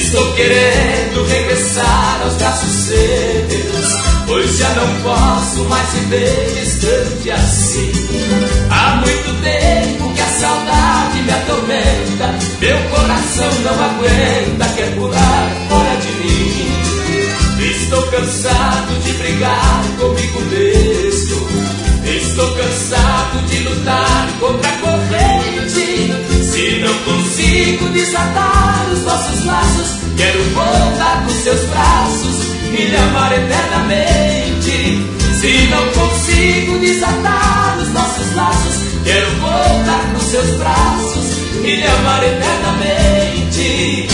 Estou querendo regressar aos braços seus, pois já não posso mais viver distante assim. Há muito tempo que a saudade me atormenta, meu coração não aguenta, quer pular fora de mim. Estou cansado de brigar comigo mesmo, estou cansado de lutar contra a corrente. Se não consigo desatar os nossos laços, quero voltar nos seus braços e lhe amar eternamente. Se não consigo desatar os nossos laços, quero voltar nos seus braços e lhe amar eternamente.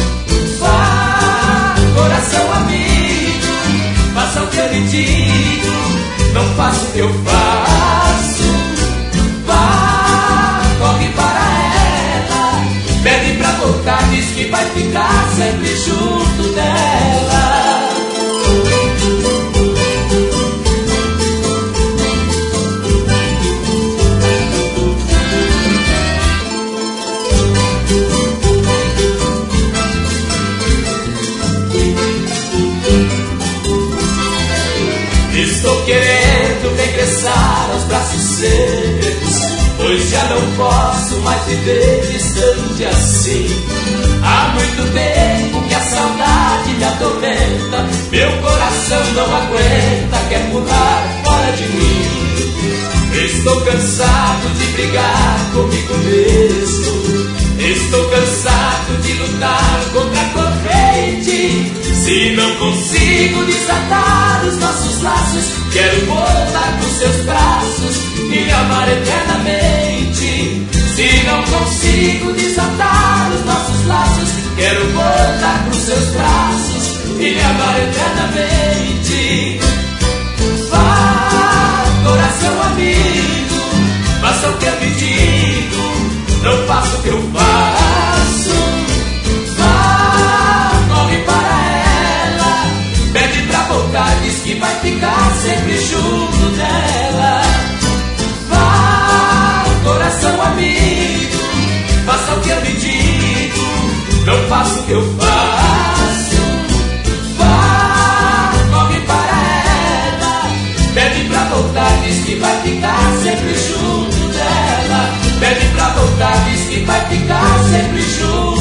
Vá, coração amigo, faça o que eu lhe digo, não faça o que eu faço. Vá, corre para ela, pede pra voltar, diz que vai ficar sempre junto dela. Estou querendo regressar aos braços seus, pois já não posso mais viver distante assim. Há muito tempo que a saudade me atormenta, meu coração não aguenta, quer pular fora de mim. Estou cansado de brigar comigo mesmo, estou cansado de lutar contra a corrente. Se não consigo desatar os nossos laços, quero voltar pros seus braços e lhe amar eternamente. Se não consigo desatar os nossos laços, quero voltar pros seus braços e lhe amar eternamente. Vá, coração amigo, faça o que eu lhe digo, não faça o que eu faço. Vá, corre para ela, pede pra voltar, diz que vai ficar sempre junto dela. Vá, coração amigo, faça o que eu lhe digo, não faça o que eu faço. Vá, corre para ela, pede pra voltar, diz que vai ficar sempre junto dela. Pede pra voltar, diz que vai ficar sempre junto.